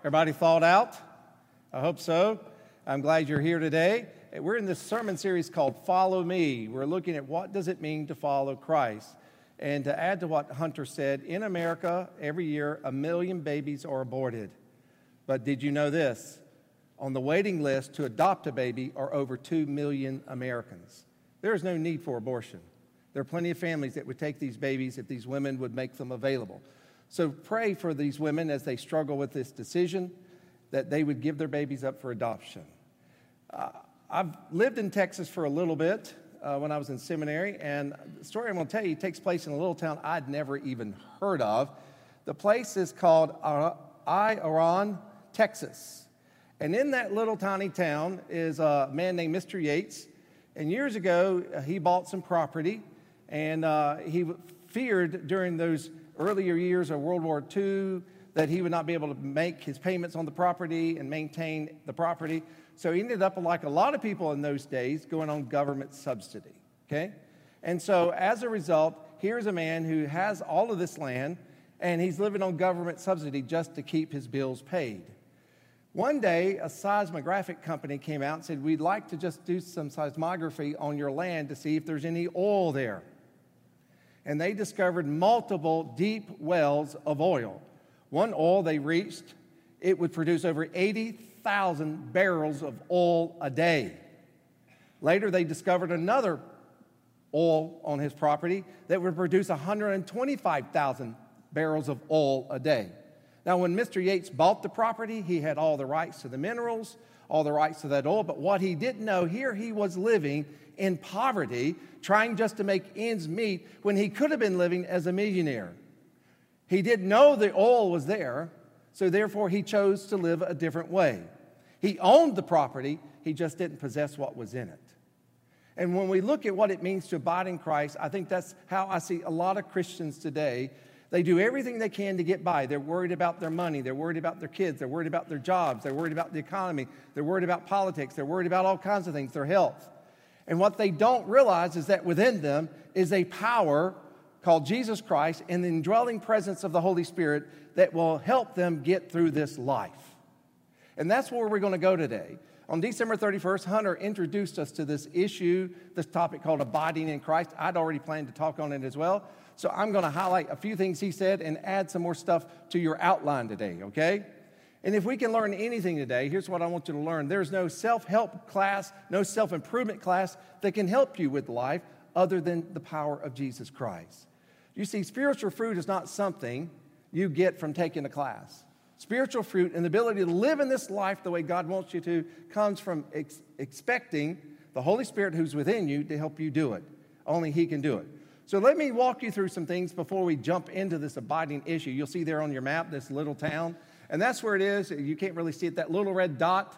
Everybody thawed out? I hope so. I'm glad you're here today. We're in this sermon series called Follow Me. We're looking at what does it mean to follow Christ. And to add to what Hunter said, in America, every year, 1 million babies are aborted. But did you know this? On the waiting list to adopt a baby are over 2 million Americans. There is no need for abortion. There are plenty of families that would take these babies if these women would make them available. So pray for these women as they struggle with this decision, that they would give their babies up for adoption. I've lived in Texas for a little bit when I was in seminary, and the story I'm going to tell you takes place in a little town I'd never even heard of. The place is called Iran, Texas. And in that little tiny town is a man named Mr. Yates. And years ago, he bought some property, and he feared during those earlier years of World War II that he would not be able to make his payments on the property and maintain the property. So he ended up, like a lot of people in those days, going on government subsidy, okay? And so as a result, here's a man who has all of this land, and he's living on government subsidy just to keep his bills paid. One day, a seismographic company came out and said, we'd like to just do some seismography on your land to see if there's any oil there. And they discovered multiple deep wells of oil. One oil they reached, it would produce over 80,000 barrels of oil a day. Later, they discovered another oil on his property that would produce 125,000 barrels of oil a day. Now, when Mr. Yates bought the property, he had all the rights to the minerals, all the rights to that oil, but what he didn't know, here he was living in poverty, trying just to make ends meet when he could have been living as a millionaire. He didn't know the oil was there, so therefore he chose to live a different way. He owned the property, he just didn't possess what was in it. And when we look at what it means to abide in Christ, I think that's how I see a lot of Christians today. They do everything they can to get by. They're worried about their money. They're worried about their kids. They're worried about their jobs. They're worried about the economy. They're worried about politics. They're worried about all kinds of things, their health. And what they don't realize is that within them is a power called Jesus Christ and the indwelling presence of the Holy Spirit that will help them get through this life. And that's where we're going to go today. On December 31st, Hunter introduced us to this issue, this topic called abiding in Christ. I'd already planned to talk on it as well. So I'm going to highlight a few things he said and add some more stuff to your outline today, okay? And if we can learn anything today, here's what I want you to learn. There's no self-help class, no self-improvement class that can help you with life other than the power of Jesus Christ. You see, spiritual fruit is not something you get from taking a class. Spiritual fruit and the ability to live in this life the way God wants you to comes from expecting the Holy Spirit who's within you to help you do it. Only He can do it. So let me walk you through some things before we jump into this abiding issue. You'll see there on your map this little town. And that's where it is. You can't really see it. That little red dot,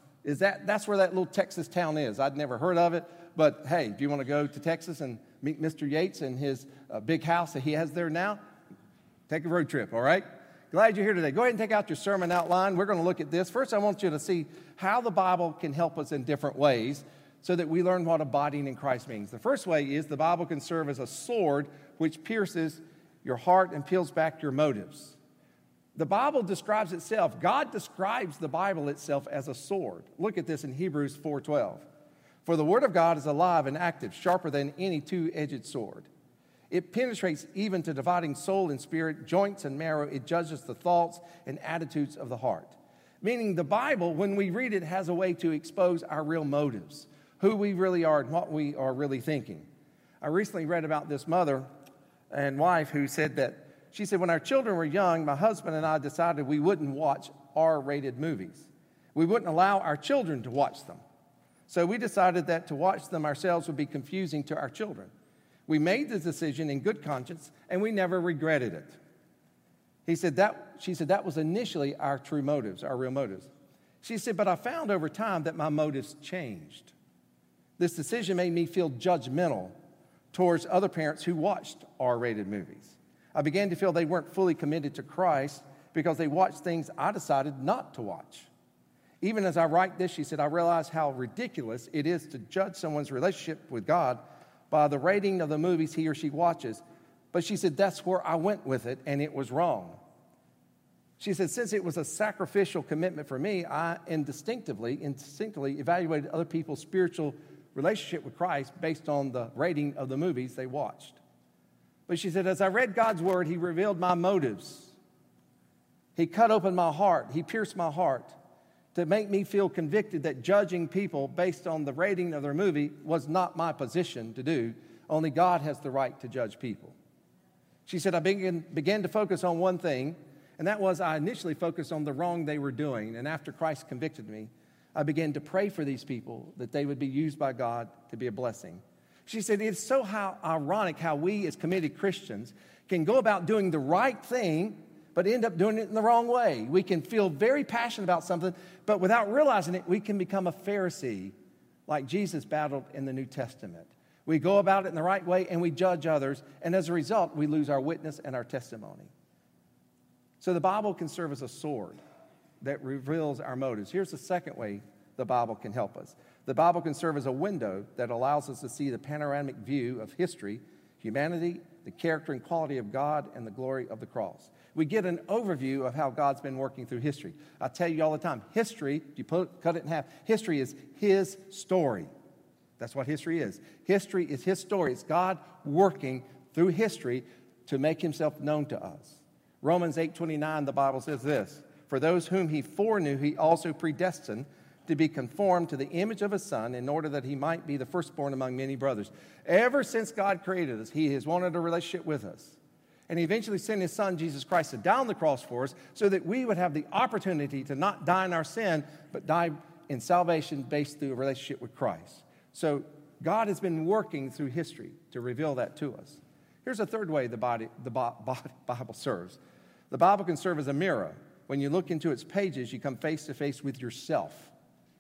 that's where that little Texas town is. I'd never heard of it. But hey, if you want to go to Texas and meet Mr. Yates and his big house that he has there now, take a road trip, all right? Glad you're here today. Go ahead and take out your sermon outline. We're going to look at this. First, I want you to see how the Bible can help us in different ways so that we learn what abiding in Christ means. The first way is the Bible can serve as a sword which pierces your heart and peels back your motives. The Bible describes itself, God describes the Bible itself as a sword. Look at this in Hebrews 4:12. For the word of God is alive and active, sharper than any two-edged sword. It penetrates even to dividing soul and spirit, joints and marrow. It judges the thoughts and attitudes of the heart. Meaning the Bible, when we read it, has a way to expose our real motives, who we really are and what we are really thinking. I recently read about this mother and wife who said that, she said, when our children were young, my husband and I decided we wouldn't watch R-rated movies. We wouldn't allow our children to watch them. So we decided that to watch them ourselves would be confusing to our children. We made the decision in good conscience, and we never regretted it. She said that was initially our true motives, our real motives. She said, but I found over time that my motives changed. This decision made me feel judgmental towards other parents who watched R-rated movies. I began to feel they weren't fully committed to Christ because they watched things I decided not to watch. Even as I write this, she said, I realize how ridiculous it is to judge someone's relationship with God by the rating of the movies he or she watches. But she said, that's where I went with it, and it was wrong. She said, since it was a sacrificial commitment for me, I instinctively evaluated other people's spiritual relationship with Christ based on the rating of the movies they watched. But she said, as I read God's word, he revealed my motives. He cut open my heart. He pierced my heart to make me feel convicted that judging people based on the rating of their movie was not my position to do. Only God has the right to judge people. She said, I began to focus on one thing, and that was I initially focused on the wrong they were doing. And after Christ convicted me, I began to pray for these people that they would be used by God to be a blessing. She said, it's so ironic how we as committed Christians can go about doing the right thing, but end up doing it in the wrong way. We can feel very passionate about something, but without realizing it, we can become a Pharisee like Jesus battled in the New Testament. We go about it in the right way, and we judge others, and as a result, we lose our witness and our testimony. So the Bible can serve as a sword that reveals our motives. Here's the second way the Bible can help us. The Bible can serve as a window that allows us to see the panoramic view of history, humanity, the character and quality of God, and the glory of the cross. We get an overview of how God's been working through history. I tell you all the time, history, if you cut it in half, history is his story. That's what history is. History is his story. It's God working through history to make himself known to us. Romans 8:29, the Bible says this, for those whom he foreknew, he also predestined to be conformed to the image of his Son in order that he might be the firstborn among many brothers. Ever since God created us, he has wanted a relationship with us. And he eventually sent his Son, Jesus Christ, to die on the cross for us so that we would have the opportunity to not die in our sin, but die in salvation based through a relationship with Christ. So God has been working through history to reveal that to us. Here's a third way the Bible serves. The Bible can serve as a mirror. When you look into its pages, you come face to face with yourself.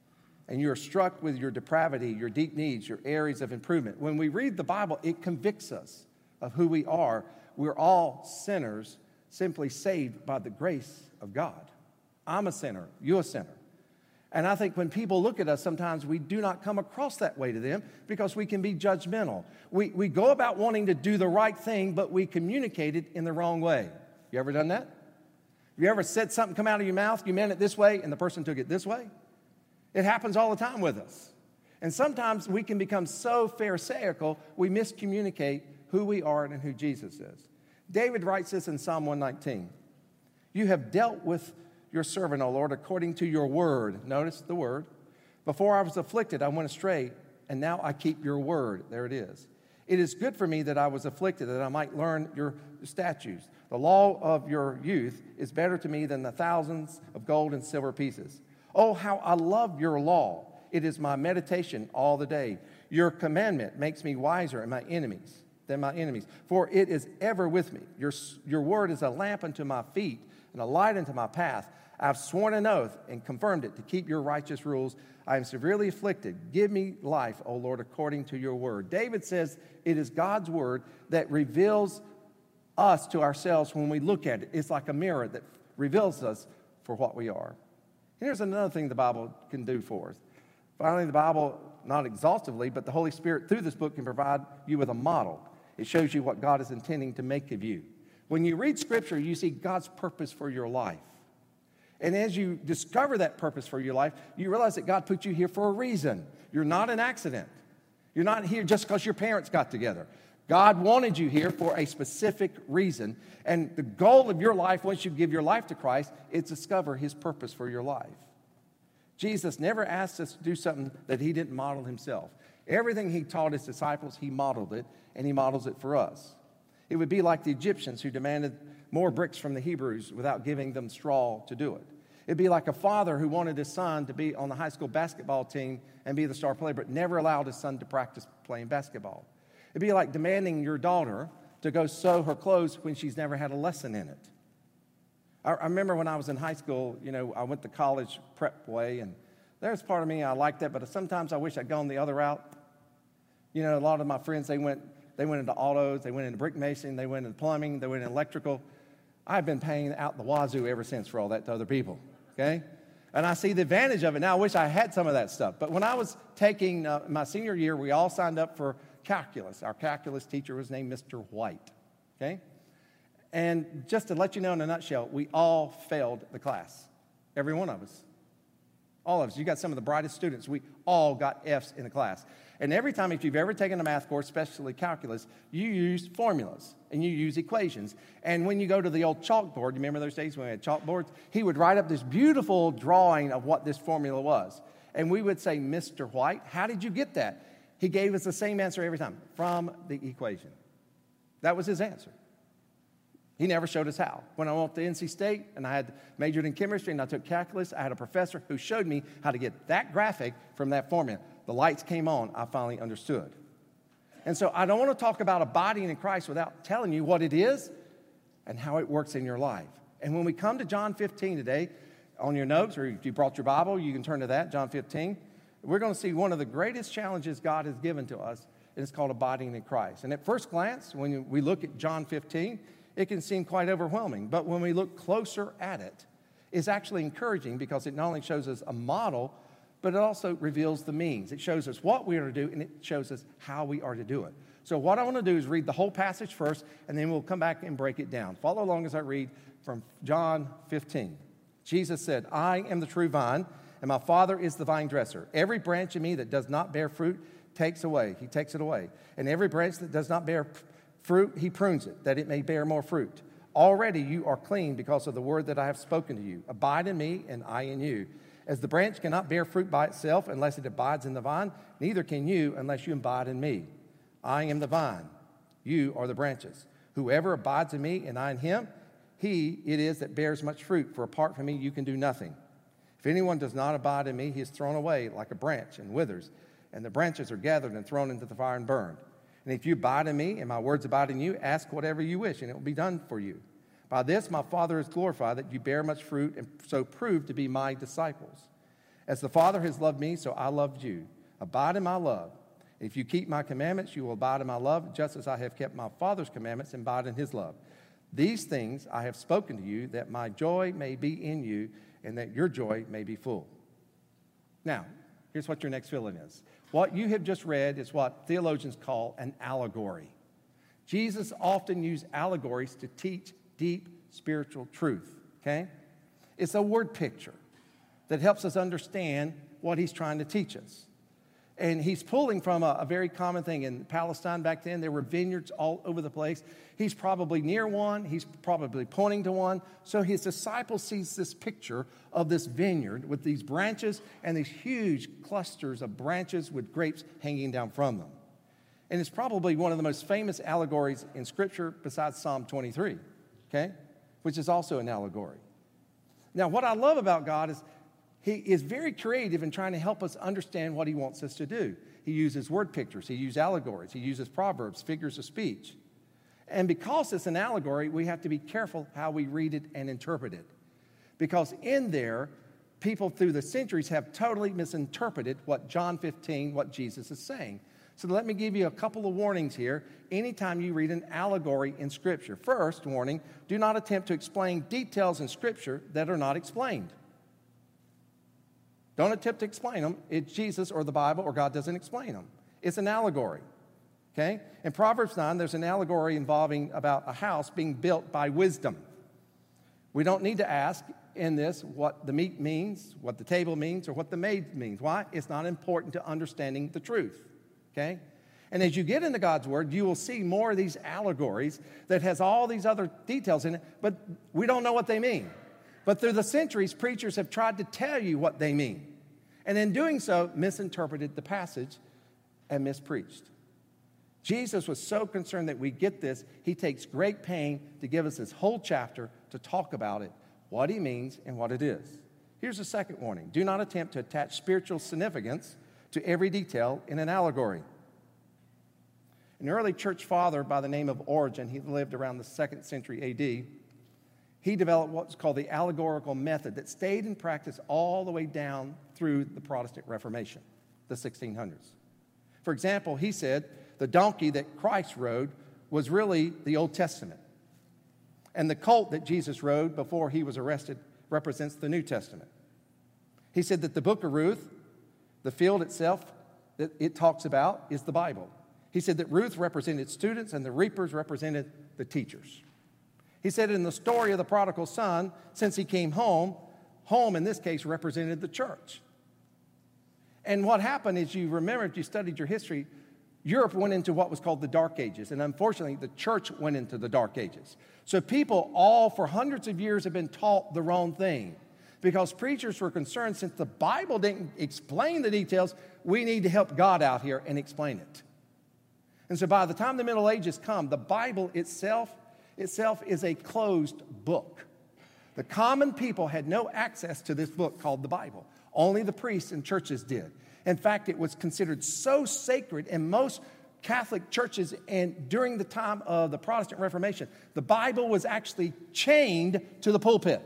And you're struck with your depravity, your deep needs, your areas of improvement. When we read the Bible, it convicts us of who we are. We're all sinners, simply saved by the grace of God. I'm a sinner. You're a sinner. And I think when people look at us, sometimes we do not come across that way to them because we can be judgmental. We go about wanting to do the right thing, but we communicate it in the wrong way. You ever done that? Have you ever said something come out of your mouth, you meant it this way, and the person took it this way? It happens all the time with us. And sometimes we can become so pharisaical, we miscommunicate who we are and who Jesus is. David writes this in Psalm 119. You have dealt with your servant, O Lord, according to your word. Notice the word. Before I was afflicted, I went astray, and now I keep your word. There it is. It is good for me that I was afflicted, that I might learn your statutes. The law of your youth is better to me than the thousands of gold and silver pieces. Oh, how I love your law. It is my meditation all the day. Your commandment makes me wiser than my enemies, for it is ever with me. Your word is a lamp unto my feet and a light unto my path. I have sworn an oath and confirmed it to keep your righteous rules. I am severely afflicted. Give me life, O Lord, according to your word. David says it is God's word that reveals us to ourselves when we look at it. It's like a mirror that reveals us for what we are. Here's another thing the Bible can do for us. Finally, the Bible, not exhaustively, but the Holy Spirit through this book can provide you with a model. It shows you what God is intending to make of you. When you read Scripture, you see God's purpose for your life. And as you discover that purpose for your life, you realize that God put you here for a reason. You're not an accident. You're not here just because your parents got together. God wanted you here for a specific reason. And the goal of your life, once you give your life to Christ, is to discover his purpose for your life. Jesus never asked us to do something that he didn't model himself. Everything he taught his disciples, he modeled it, and he models it for us. It would be like the Egyptians who demanded more bricks from the Hebrews without giving them straw to do it. It'd be like a father who wanted his son to be on the high school basketball team and be the star player, but never allowed his son to practice playing basketball. It'd be like demanding your daughter to go sew her clothes when she's never had a lesson in it. I remember when I was in high school, I went the college prep way, and there's part of me I liked that, but sometimes I wish I'd gone the other route. A lot of my friends, they went into autos, they went into brick mason, they went into plumbing, they went into electrical. I've been paying out the wazoo ever since for all that to other people, okay? And I see the advantage of it now. I wish I had some of that stuff. But when I was taking my senior year, we all signed up for calculus. Our calculus teacher was named Mr. White, okay? And just to let you know in a nutshell, we all failed the class. Every one of us. All of us. You got some of the brightest students. We all got F's in the class. And every time, if you've ever taken a math course, especially calculus, you use formulas and you use equations. And when you go to the old chalkboard, you remember those days when we had chalkboards? He would write up this beautiful drawing of what this formula was. And we would say, Mr. White, how did you get that? He gave us the same answer every time, from the equation. That was his answer. He never showed us how. When I went to NC State and I had majored in chemistry and I took calculus, I had a professor who showed me how to get that graphic from that formula. The lights came on. I finally understood. And so I don't want to talk about abiding in Christ without telling you what it is and how it works in your life. And when we come to John 15 today, on your notes, or if you brought your Bible, you can turn to that, John 15. We're going to see one of the greatest challenges God has given to us, and it's called abiding in Christ. And at first glance, when we look at John 15, it can seem quite overwhelming. But when we look closer at it, it's actually encouraging because it not only shows us a model, but it also reveals the means. It shows us what we are to do, and it shows us how we are to do it. So what I want to do is read the whole passage first, and then we'll come back and break it down. Follow along as I read from John 15. Jesus said, I am the true vine, and my Father is the vine dresser. Every branch in me that does not bear fruit he takes it away. And every branch that does not bear fruit, he prunes it, that it may bear more fruit. Already you are clean because of the word that I have spoken to you. Abide in me, and I in you. As the branch cannot bear fruit by itself unless it abides in the vine, neither can you unless you abide in me. I am the vine. You are the branches. Whoever abides in me and I in him, he it is that bears much fruit, for apart from me you can do nothing. If anyone does not abide in me, he is thrown away like a branch and withers, and the branches are gathered and thrown into the fire and burned. And if you abide in me and my words abide in you, ask whatever you wish, and it will be done for you. By this my Father is glorified, that you bear much fruit, and so prove to be my disciples. As the Father has loved me, so I loved you. Abide in my love. If you keep my commandments, you will abide in my love, just as I have kept my Father's commandments and abide in his love. These things I have spoken to you, that my joy may be in you, and that your joy may be full. Now, here's what your next filling is. What you have just read is what theologians call an allegory. Jesus often used allegories to teach deep spiritual truth, okay? It's a word picture that helps us understand what he's trying to teach us. And he's pulling from a very common thing. In Palestine back then, there were vineyards all over the place. He's probably near one. He's probably pointing to one. So his disciple sees this picture of this vineyard with these branches and these huge clusters of branches with grapes hanging down from them. And it's probably one of the most famous allegories in Scripture besides Psalm 23, okay, which is also an allegory. Now, what I love about God is he is very creative in trying to help us understand what he wants us to do. He uses word pictures. He uses allegories. He uses proverbs, figures of speech. And because it's an allegory, we have to be careful how we read it and interpret it. Because in there, people through the centuries have totally misinterpreted what John 15, what Jesus is saying. So let me give you a couple of warnings here anytime you read an allegory in Scripture. First warning, do not attempt to explain details in Scripture that are not explained. Don't attempt to explain them. It's Jesus or the Bible or God doesn't explain them. It's an allegory, okay? In Proverbs 9, there's an allegory involving about a house being built by wisdom. We don't need to ask in this what the meat means, what the table means, or what the maid means. Why? It's not important to understanding the truth, okay? And as you get into God's Word, you will see more of these allegories that has all these other details in it, but we don't know what they mean. But through the centuries, preachers have tried to tell you what they mean. And in doing so, misinterpreted the passage and mispreached. Jesus was so concerned that we get this, he takes great pain to give us this whole chapter to talk about it, what he means and what it is. Here's a second warning. Do not attempt to attach spiritual significance to every detail in an allegory. An early church father by the name of Origen, he lived around the 2nd century A.D., he developed what's called the allegorical method that stayed in practice all the way down through the Protestant Reformation, the 1600s. For example, he said the donkey that Christ rode was really the Old Testament. And the colt that Jesus rode before he was arrested represents the New Testament. He said that the book of Ruth, the field itself that it talks about, is the Bible. He said that Ruth represented students and the reapers represented the teachers. He said in the story of the prodigal son, since he came home, home in this case represented the church. And what happened is, you remember, if you studied your history, Europe went into what was called the Dark Ages. And unfortunately, the church went into the Dark Ages. So people all for hundreds of years have been taught the wrong thing, because preachers were concerned, since the Bible didn't explain the details, we need to help God out here and explain it. And so by the time the Middle Ages come, the Bible itself is a closed book. The common people had no access to this book called the Bible. Only the priests and churches did. In fact, it was considered so sacred in most Catholic churches, and during the time of the Protestant Reformation, the Bible was actually chained to the pulpit.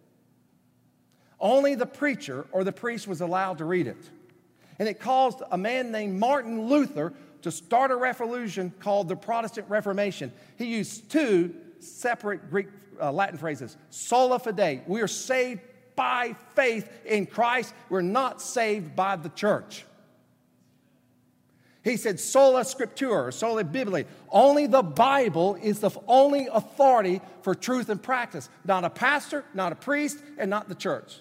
Only the preacher or the priest was allowed to read it. And it caused a man named Martin Luther to start a revolution called the Protestant Reformation. He used two separate Greek Latin phrases. Sola fide. We are saved by faith in Christ. We're not saved by the church. He said sola scriptura, sola biblia. Only the Bible is the only authority for truth and practice. Not a pastor, not a priest, and not the church.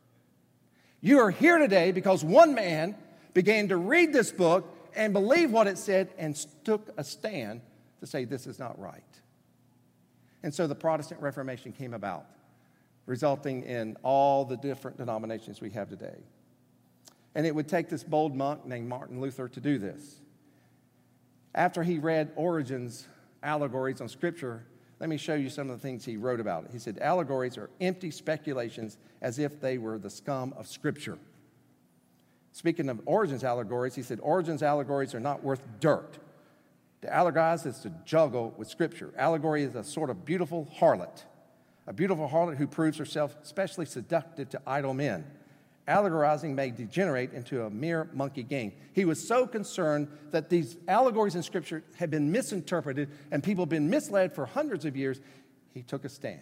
You are here today because one man began to read this book and believe what it said and took a stand to say this is not right. And so the Protestant Reformation came about, resulting in all the different denominations we have today. And it would take this bold monk named Martin Luther to do this. After he read Origen's allegories on Scripture, let me show you some of the things he wrote about it. He said, allegories are empty speculations as if they were the scum of Scripture. Speaking of Origen's allegories, he said, Origen's allegories are not worth dirt. To allegorize is to juggle with Scripture. Allegory is a sort of beautiful harlot who proves herself especially seductive to idle men. Allegorizing may degenerate into a mere monkey game. He was so concerned that these allegories in Scripture had been misinterpreted and people had been misled for hundreds of years, he took a stand.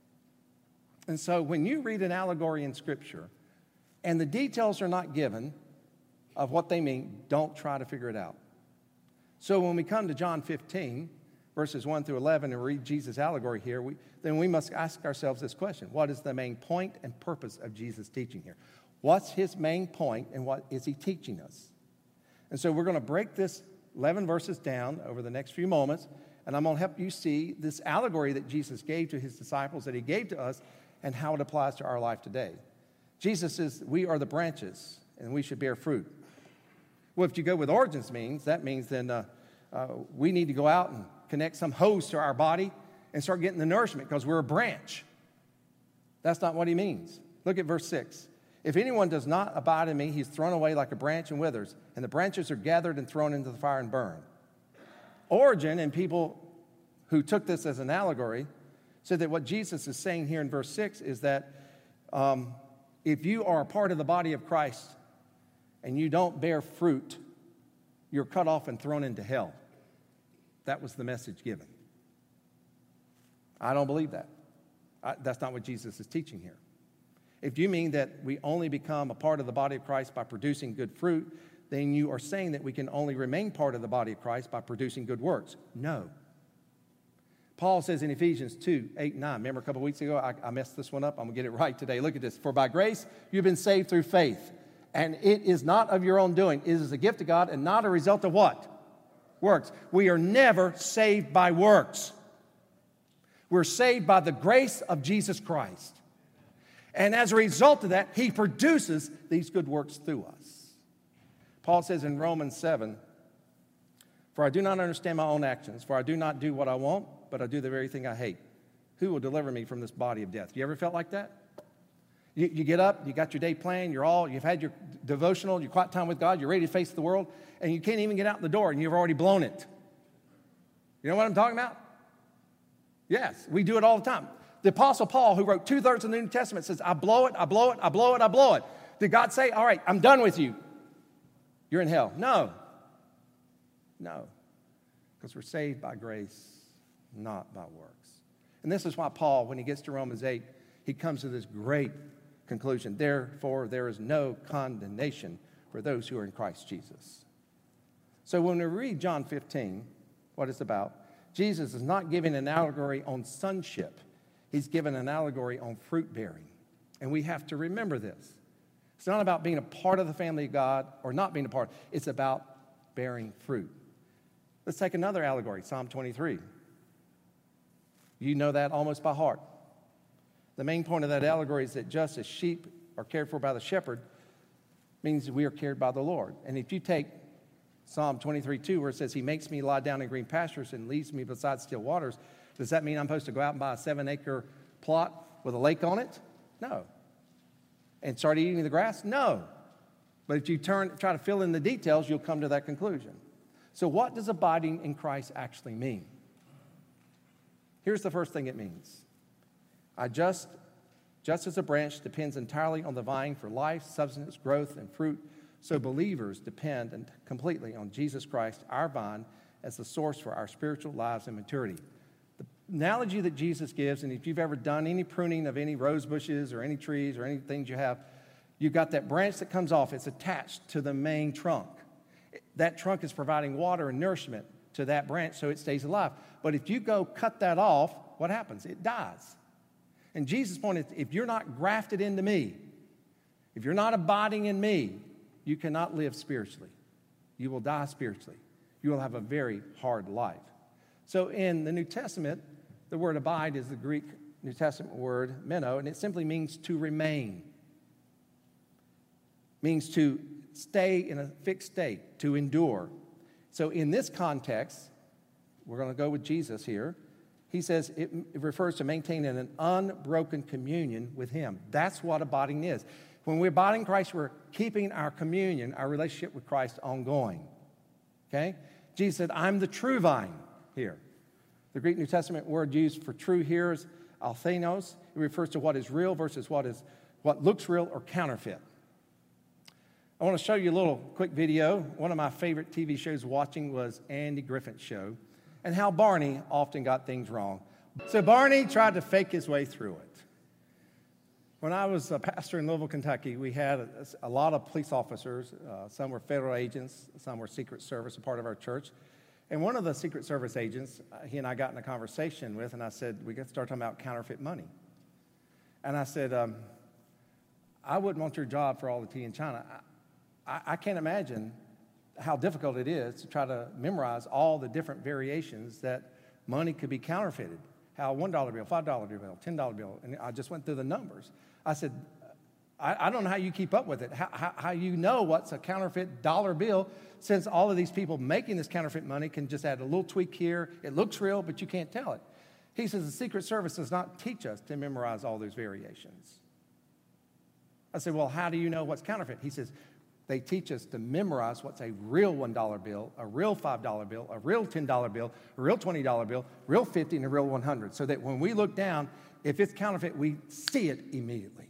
And so when you read an allegory in Scripture and the details are not given of what they mean, don't try to figure it out. So when we come to John 15, verses 1 through 11, and read Jesus' allegory here, then we must ask ourselves this question. What is the main point and purpose of Jesus' teaching here? What's his main point, and what is he teaching us? And so we're going to break this 11 verses down over the next few moments, and I'm going to help you see this allegory that Jesus gave to his disciples, that he gave to us, and how it applies to our life today. Jesus says, we are the branches, and we should bear fruit. Well, if you go with Origen's means, that means then we need to go out and connect some hose to our body and start getting the nourishment because we're a branch. That's not what he means. Look at verse 6. If anyone does not abide in me, he's thrown away like a branch and withers, and the branches are gathered and thrown into the fire and burned. Origen and people who took this as an allegory said that what Jesus is saying here in verse 6 is that if you are a part of the body of Christ and you don't bear fruit, you're cut off and thrown into hell. That was the message given. I don't believe that. That's not what Jesus is teaching here. If you mean that we only become a part of the body of Christ by producing good fruit, then you are saying that we can only remain part of the body of Christ by producing good works. No. Paul says in Ephesians 2, 8, and 9. Remember a couple weeks ago, I messed this one up. I'm going to get it right today. Look at this. For by grace you've been saved through faith. And it is not of your own doing. It is a gift of God and not a result of what? Works. We are never saved by works. We're saved by the grace of Jesus Christ. And as a result of that, he produces these good works through us. Paul says in Romans 7, for I do not understand my own actions, for I do not do what I want, but I do the very thing I hate. Who will deliver me from this body of death? You ever felt like that? You get up, you got your day planned, you've had your devotional, your quiet time with God, you're ready to face the world, and you can't even get out the door, and you've already blown it. You know what I'm talking about? Yes, we do it all the time. The Apostle Paul, who wrote 2/3 of the New Testament, says, I blow it, I blow it, I blow it, I blow it. Did God say, all right, I'm done with you? You're in hell. No. Because we're saved by grace, not by works. And this is why Paul, when he gets to Romans 8, he comes to this great conclusion. Therefore, there is no condemnation for those who are in Christ Jesus. So when we read John 15, what it's about, Jesus is not giving an allegory on sonship. He's given an allegory on fruit bearing. And we have to remember this. It's not about being a part of the family of God or not being a part. It's about bearing fruit. Let's take another allegory, Psalm 23. You know that almost by heart. The main point of that allegory is that just as sheep are cared for by the shepherd, means we are cared by the Lord. And if you take Psalm 23:2, where it says, He makes me lie down in green pastures and leads me beside still waters, does that mean I'm supposed to go out and buy a 7-acre plot with a lake on it? No. And start eating the grass? No. But if you try to fill in the details, you'll come to that conclusion. So what does abiding in Christ actually mean? Here's the first thing it means. Just as a branch depends entirely on the vine for life, substance, growth, and fruit, so believers depend completely on Jesus Christ, our vine, as the source for our spiritual lives and maturity. The analogy that Jesus gives, and if you've ever done any pruning of any rose bushes or any trees or any things you have, you've got that branch that comes off. It's attached to the main trunk. That trunk is providing water and nourishment to that branch so it stays alive. But if you go cut that off, what happens? It dies. And Jesus' point is, if you're not grafted into me, if you're not abiding in me, you cannot live spiritually. You will die spiritually. You will have a very hard life. So in the New Testament, the word abide is the Greek New Testament word meno, and it simply means to remain. Means to stay in a fixed state, to endure. So in this context, we're going to go with Jesus here. He says it refers to maintaining an unbroken communion with Him. That's what abiding is. When we abide in Christ, we're keeping our communion, our relationship with Christ ongoing. Okay? Jesus said, I'm the true vine here. The Greek New Testament word used for true here is althenos. It refers to what is real versus what looks real or counterfeit. I want to show you a little quick video. One of my favorite TV shows watching was Andy Griffin's show, and how Barney often got things wrong. So Barney tried to fake his way through it. When I was a pastor in Louisville, Kentucky, we had a lot of police officers. Some were federal agents, some were Secret Service, a part of our church. And one of the Secret Service agents, he and I got in a conversation with, and I said, we got to start talking about counterfeit money. And I said, I wouldn't want your job for all the tea in China. I can't imagine how difficult it is to try to memorize all the different variations that money could be counterfeited. How a $1 bill, $5 bill, $10 bill, and I just went through the numbers. I said, I don't know how you keep up with it, how you know what's a counterfeit dollar bill, since all of these people making this counterfeit money can just add a little tweak here. It looks real, but you can't tell it. He says the Secret Service does not teach us to memorize all those variations. I said, well, how do you know what's counterfeit? He says, they teach us to memorize what's a real $1 bill, a real $5 bill, a real $10 bill, a real $20 bill, real $50, and a real $100, so that when we look down, if it's counterfeit, we see it immediately.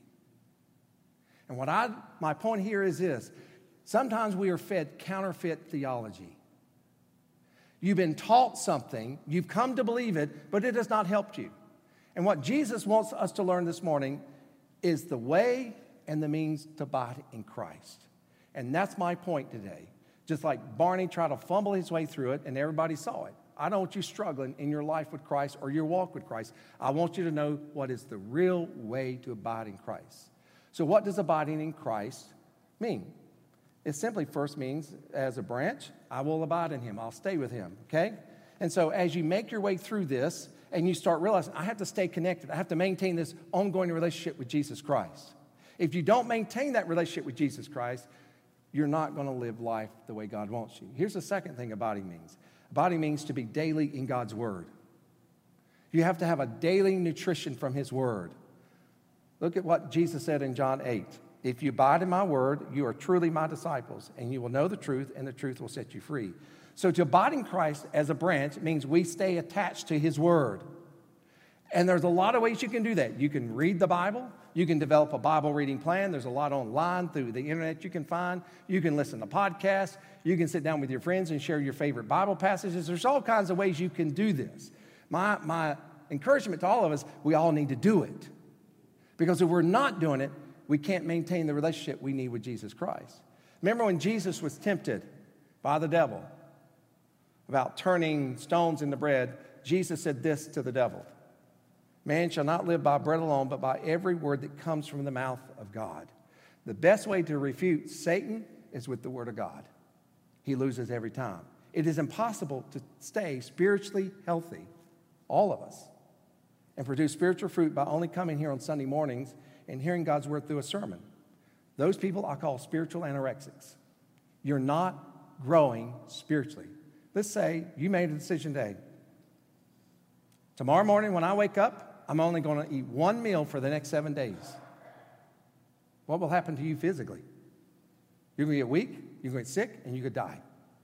And my point here is this. Sometimes we are fed counterfeit theology. You've been taught something, you've come to believe it, but it has not helped you. And what Jesus wants us to learn this morning is the way and the means to abide in Christ. And that's my point today. Just like Barney tried to fumble his way through it and everybody saw it. I don't want you struggling in your life with Christ or your walk with Christ. I want you to know what is the real way to abide in Christ. So what does abiding in Christ mean? It simply first means, as a branch, I will abide in Him. I'll stay with Him, okay? And so as you make your way through this and you start realizing, I have to stay connected. I have to maintain this ongoing relationship with Jesus Christ. If you don't maintain that relationship with Jesus Christ, you're not going to live life the way God wants you. Here's the second thing abiding means. Abiding means to be daily in God's Word. You have to have a daily nutrition from His Word. Look at what Jesus said in John 8. If you abide in my word, you are truly my disciples, and you will know the truth, and the truth will set you free. So to abide in Christ as a branch means we stay attached to His Word. And there's a lot of ways you can do that. You can read the Bible. You can develop a Bible reading plan. There's a lot online through the internet you can find. You can listen to podcasts. You can sit down with your friends and share your favorite Bible passages. There's all kinds of ways you can do this. My encouragement to all of us, we all need to do it. Because if we're not doing it, we can't maintain the relationship we need with Jesus Christ. Remember when Jesus was tempted by the devil about turning stones into bread, Jesus said this to the devil. Man shall not live by bread alone, but by every word that comes from the mouth of God. The best way to refute Satan is with the word of God. He loses every time. It is impossible to stay spiritually healthy, all of us, and produce spiritual fruit by only coming here on Sunday mornings and hearing God's word through a sermon. Those people I call spiritual anorexics. You're not growing spiritually. Let's say you made a decision today. Tomorrow morning when I wake up, I'm only going to eat one meal for the next 7 days. What will happen to you physically? You're going to get weak, you're going to get sick, and you could die.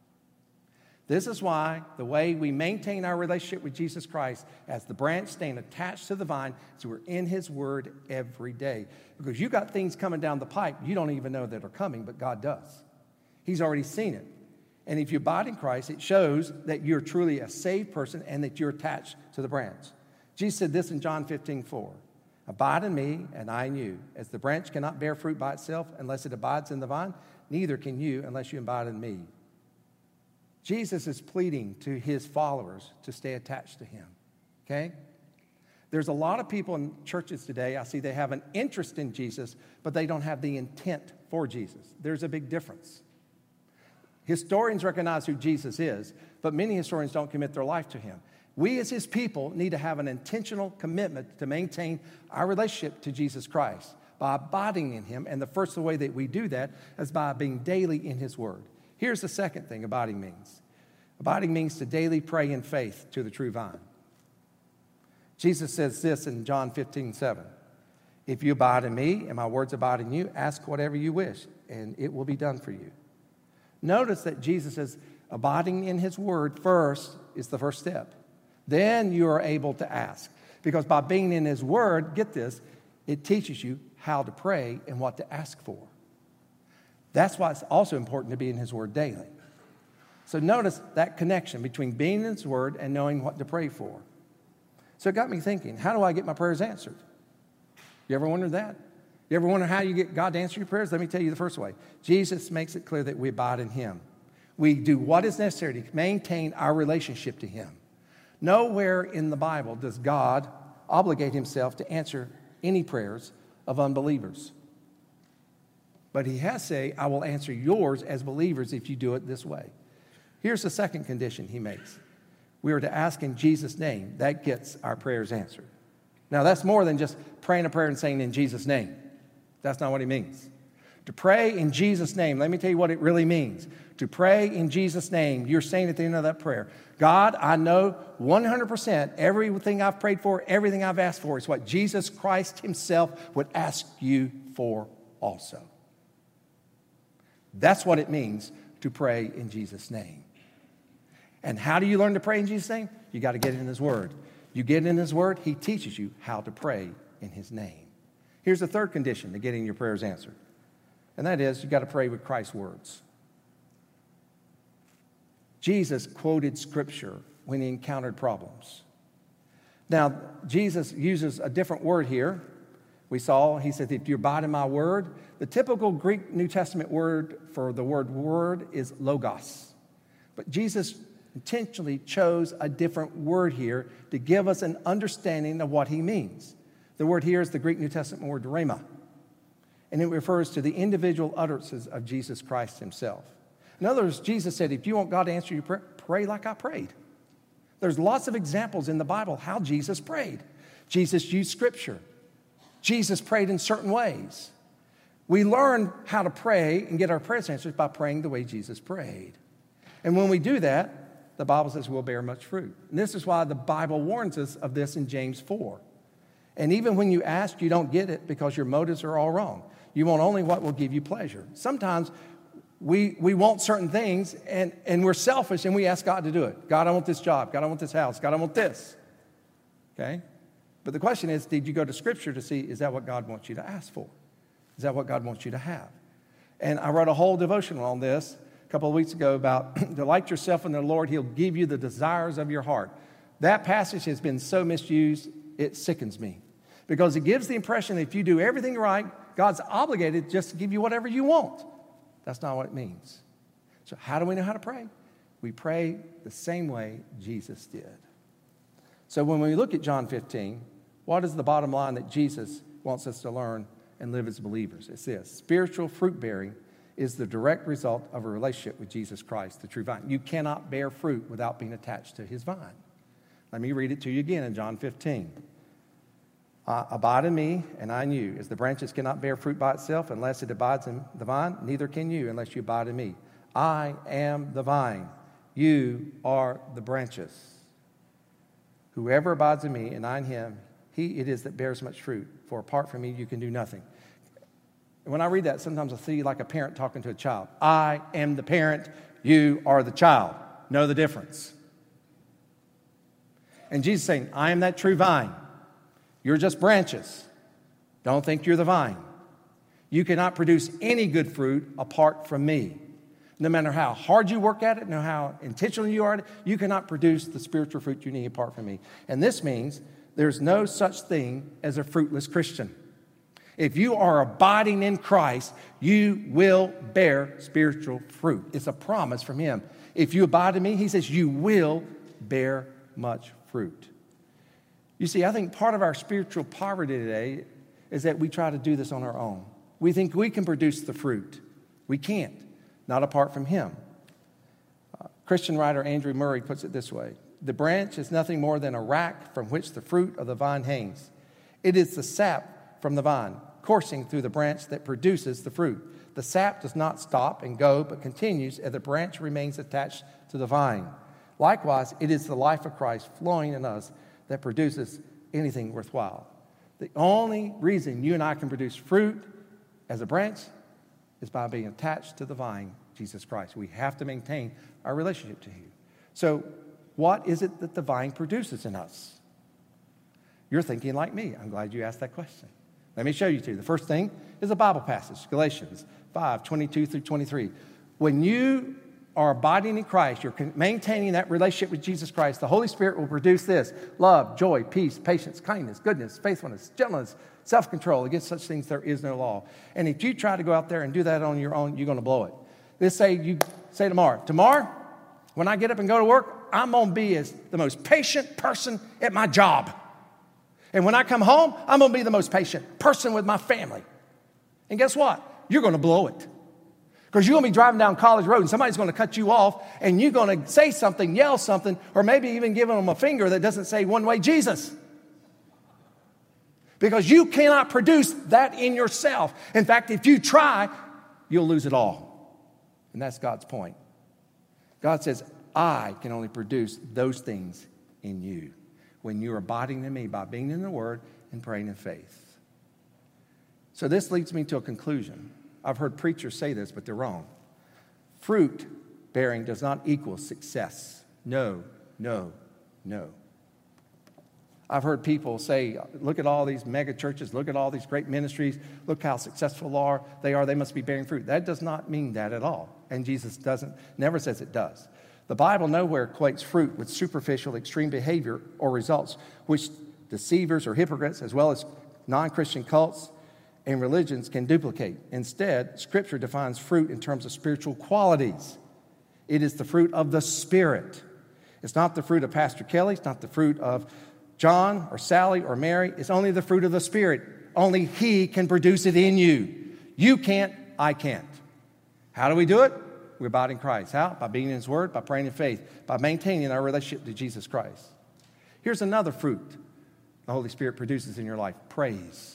This is why the way we maintain our relationship with Jesus Christ as the branch staying attached to the vine is we're in his word every day. Because you got things coming down the pipe you don't even know that are coming, but God does. He's already seen it. And if you abide in Christ, it shows that you're truly a saved person and that you're attached to the branch. Jesus said this in John 15:4. Abide in me, and I in you. As the branch cannot bear fruit by itself unless it abides in the vine, neither can you unless you abide in me. Jesus is pleading to his followers to stay attached to him, okay? There's a lot of people in churches today, I see they have an interest in Jesus, but they don't have the intent for Jesus. There's a big difference. Historians recognize who Jesus is, but many historians don't commit their life to him. We as his people need to have an intentional commitment to maintain our relationship to Jesus Christ by abiding in him, and the first way that we do that is by being daily in his word. Here's the second thing abiding means. Abiding means to daily pray in faith to the true vine. Jesus says this in John 15:7. If you abide in me and my words abide in you, ask whatever you wish, and it will be done for you. Notice that Jesus says abiding in his word first is the first step. Then you are able to ask. Because by being in his word, get this, it teaches you how to pray and what to ask for. That's why it's also important to be in his word daily. So notice that connection between being in his word and knowing what to pray for. So it got me thinking, how do I get my prayers answered? You ever wondered that? You ever wonder how you get God to answer your prayers? Let me tell you the first way. Jesus makes it clear that we abide in him. We do what is necessary to maintain our relationship to him. Nowhere in the Bible does God obligate himself to answer any prayers of unbelievers. But he has said, I will answer yours as believers if you do it this way. Here's the second condition he makes. We are to ask in Jesus' name. That gets our prayers answered. Now, that's more than just praying a prayer and saying in Jesus' name. That's not what he means. To pray in Jesus' name, let me tell you what it really means. To pray in Jesus' name, you're saying at the end of that prayer, God, I know 100% everything I've prayed for, everything I've asked for is what Jesus Christ himself would ask you for also. That's what it means to pray in Jesus' name. And how do you learn to pray in Jesus' name? You got to get in his word. You get in his word, he teaches you how to pray in his name. Here's the third condition to getting your prayers answered. And that is, you got to pray with Christ's words. Jesus quoted scripture when he encountered problems. Now, Jesus uses a different word here. We saw, he said, if you abide in my word, the typical Greek New Testament word for the word is logos. But Jesus intentionally chose a different word here to give us an understanding of what he means. The word here is the Greek New Testament word rhema. And it refers to the individual utterances of Jesus Christ himself. In other words, Jesus said, if you want God to answer your prayer, pray like I prayed. There's lots of examples in the Bible how Jesus prayed. Jesus used scripture. Jesus prayed in certain ways. We learn how to pray and get our prayers answered by praying the way Jesus prayed. And when we do that, the Bible says we'll bear much fruit. And this is why the Bible warns us of this in James 4. And even when you ask, you don't get it because your motives are all wrong. You want only what will give you pleasure. Sometimes we want certain things and we're selfish and we ask God to do it. God, I want this job. God, I want this house. God, I want this. Okay? But the question is, did you go to Scripture to see, is that what God wants you to ask for? Is that what God wants you to have? And I wrote a whole devotional on this a couple of weeks ago about delight yourself in the Lord. He'll give you the desires of your heart. That passage has been so misused, it sickens me. Because it gives the impression that if you do everything right, God's obligated just to give you whatever you want. That's not what it means. So how do we know how to pray? We pray the same way Jesus did. So when we look at John 15, What is the bottom line that Jesus wants us to learn and live as believers? It's this: spiritual fruit bearing is the direct result of a relationship with Jesus Christ, the true vine. You cannot bear fruit without being attached to his vine. Let me read it to you again in John 15. Abide in me, and I in you. As the branches cannot bear fruit by itself unless it abides in the vine, neither can you unless you abide in me. I am the vine. You are the branches. Whoever abides in me, and I in him, he it is that bears much fruit. For apart from me, you can do nothing. When I read that, sometimes I see like a parent talking to a child. I am the parent. You are the child. Know the difference. And Jesus is saying, I am that true vine. You're just branches. Don't think you're the vine. You cannot produce any good fruit apart from me. No matter how hard you work at it, no matter how intentional you are at it, you cannot produce the spiritual fruit you need apart from me. And this means there's no such thing as a fruitless Christian. If you are abiding in Christ, you will bear spiritual fruit. It's a promise from him. If you abide in me, he says, you will bear much fruit. You see, I think part of our spiritual poverty today is that we try to do this on our own. We think we can produce the fruit. We can't, not apart from him. Christian writer Andrew Murray puts it this way: the branch is nothing more than a rack from which the fruit of the vine hangs. It is the sap from the vine coursing through the branch that produces the fruit. The sap does not stop and go, but continues as the branch remains attached to the vine. Likewise, it is the life of Christ flowing in us that produces anything worthwhile. The only reason you and I can produce fruit as a branch is by being attached to the vine, Jesus Christ. We have to maintain our relationship to him. So what is it that the vine produces in us? You're thinking like me. I'm glad you asked that question. Let me show you two. The first thing is a Bible passage, Galatians 5:22 through 23. When you are abiding in Christ, you're maintaining that relationship with Jesus Christ, the Holy Spirit will produce this: love, joy, peace, patience, kindness, goodness, faithfulness, gentleness, self-control. Against such things there is no law. And if you try to go out there and do that on your own, you're going to blow it. Let's say you say tomorrow, when I get up and go to work, I'm going to be as the most patient person at my job. And when I come home, I'm going to be the most patient person with my family. And guess what? You're going to blow it. Because you're going to be driving down College Road and somebody's going to cut you off and you're going to say something, yell something, or maybe even give them a finger that doesn't say one way Jesus. Because you cannot produce that in yourself. In fact, if you try, you'll lose it all. And that's God's point. God says, I can only produce those things in you when you're abiding in me by being in the Word and praying in faith. So this leads me to a conclusion. I've heard preachers say this, but they're wrong. Fruit bearing does not equal success. No, no, no. I've heard people say, look at all these mega churches, look at all these great ministries, look how successful they are, they must be bearing fruit. That does not mean that at all. And Jesus never says it does. The Bible nowhere equates fruit with superficial, extreme behavior or results, which deceivers or hypocrites, as well as non-Christian cults and religions, can duplicate. Instead, Scripture defines fruit in terms of spiritual qualities. It is the fruit of the Spirit. It's not the fruit of Pastor Kelly. It's not the fruit of John or Sally or Mary. It's only the fruit of the Spirit. Only He can produce it in you. You can't, I can't. How do we do it? We abide in Christ. How? By being in His Word, by praying in faith, by maintaining our relationship to Jesus Christ. Here's another fruit the Holy Spirit produces in your life: praise.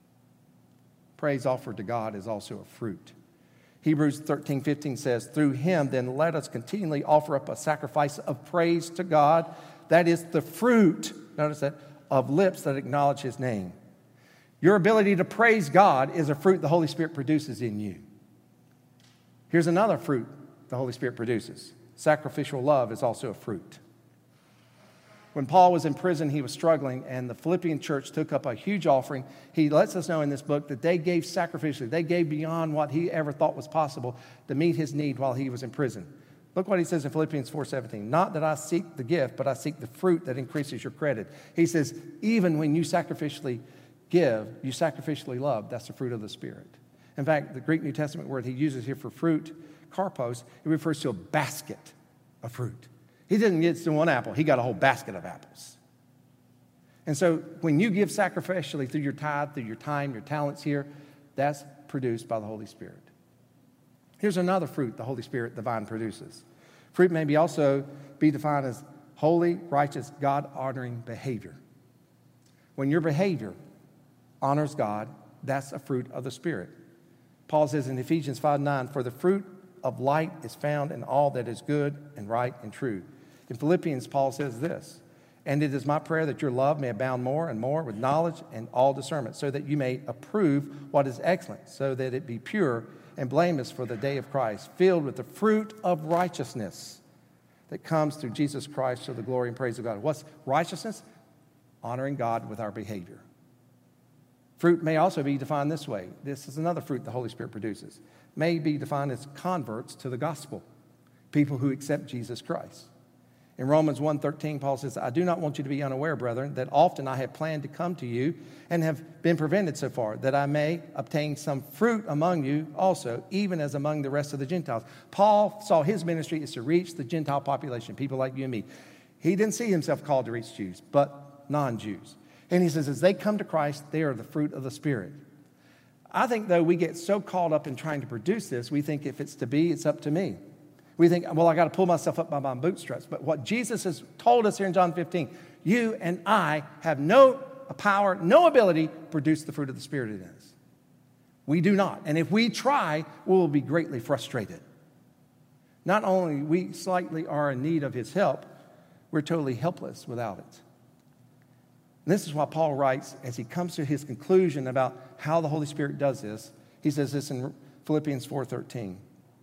Praise offered to God is also a fruit. Hebrews 13:15 says, through Him then let us continually offer up a sacrifice of praise to God. That is the fruit, notice that, of lips that acknowledge His name. Your ability to praise God is a fruit the Holy Spirit produces in you. Here's another fruit the Holy Spirit produces. Sacrificial love is also a fruit. When Paul was in prison, he was struggling, and the Philippian church took up a huge offering. He lets us know in this book that they gave sacrificially. They gave beyond what he ever thought was possible to meet his need while he was in prison. Look what he says in Philippians 4:17. Not that I seek the gift, but I seek the fruit that increases your credit. He says, even when you sacrificially give, you sacrificially love, that's the fruit of the Spirit. In fact, the Greek New Testament word he uses here for fruit, karpos, it refers to a basket of fruit. He didn't get to one apple. He got a whole basket of apples. And so when you give sacrificially through your tithe, through your time, your talents here, that's produced by the Holy Spirit. Here's another fruit the Holy Spirit, the vine, produces. Fruit may also be defined as holy, righteous, God-honoring behavior. When your behavior honors God, that's a fruit of the Spirit. Paul says in Ephesians 5:9, for the fruit of light is found in all that is good and right and true. In Philippians, Paul says this, and it is my prayer that your love may abound more and more with knowledge and all discernment, so that you may approve what is excellent, so that it be pure and blameless for the day of Christ, filled with the fruit of righteousness that comes through Jesus Christ to the glory and praise of God. What's righteousness? Honoring God with our behavior. Fruit may also be defined this way. This is another fruit the Holy Spirit produces. May be defined as converts to the gospel, people who accept Jesus Christ. In Romans 1:13, Paul says, I do not want you to be unaware, brethren, that often I have planned to come to you and have been prevented so far, that I may obtain some fruit among you also, even as among the rest of the Gentiles. Paul saw his ministry is to reach the Gentile population, people like you and me. He didn't see himself called to reach Jews, but non-Jews. And he says, as they come to Christ, they are the fruit of the Spirit. I think, though, we get so caught up in trying to produce this, we think if it's to be, it's up to me. We think, well, I got to pull myself up by my bootstraps. But what Jesus has told us here in John 15, you and I have no power, no ability to produce the fruit of the Spirit in us. We do not. And if we try, we will be greatly frustrated. Not only we slightly are in need of his help, we're totally helpless without it. And this is why Paul writes, as he comes to his conclusion about how the Holy Spirit does this, he says this in Philippians 4:13.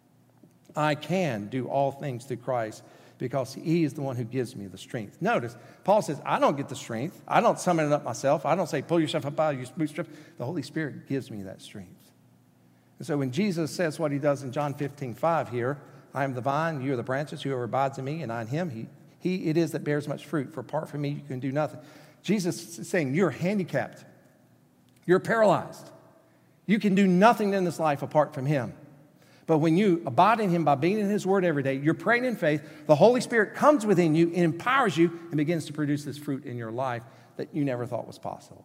I can do all things through Christ because he is the one who gives me the strength. Notice, Paul says, I don't get the strength. I don't summon it up myself. I don't say, pull yourself up out of your bootstraps. The Holy Spirit gives me that strength. And so when Jesus says what he does in John 15:5 here, I am the vine, you are the branches, whoever abides in me and I in him, he it is that bears much fruit. For apart from me, you can do nothing. Jesus is saying, you're handicapped. You're paralyzed. You can do nothing in this life apart from him. But when you abide in him by being in his word every day, you're praying in faith, the Holy Spirit comes within you and empowers you and begins to produce this fruit in your life that you never thought was possible.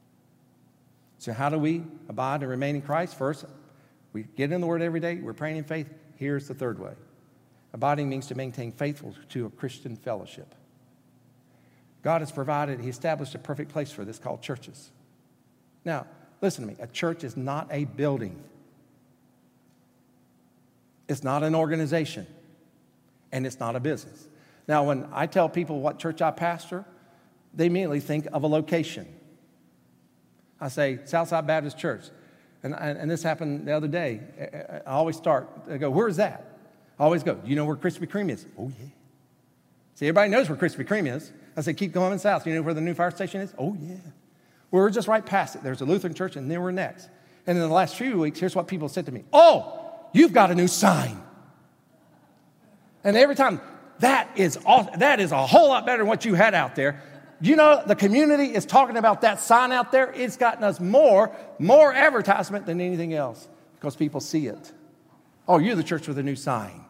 So how do we abide and remain in Christ? First, we get in the word every day. We're praying in faith. Here's the third way. Abiding means to maintain faithful to a Christian fellowship. God has provided, he established a perfect place for this called churches. Now, listen to me. A church is not a building. It's not an organization, and it's not a business. Now, when I tell people what church I pastor, they immediately think of a location. I say, Southside Baptist Church. And this happened the other day. I always start, I go, where is that? I always go, do you know where Krispy Kreme is? Oh, yeah. See, everybody knows where Krispy Kreme is. I say, keep going south. Do you know where the new fire station is? Oh, yeah. We're just right past it. There's a Lutheran church, and then we're next. And in the last few weeks, here's what people said to me. Oh, you've got a new sign. And every time, that is a whole lot better than what you had out there. You know, the community is talking about that sign out there. It's gotten us more advertisement than anything else because people see it. Oh, you're the church with a new sign.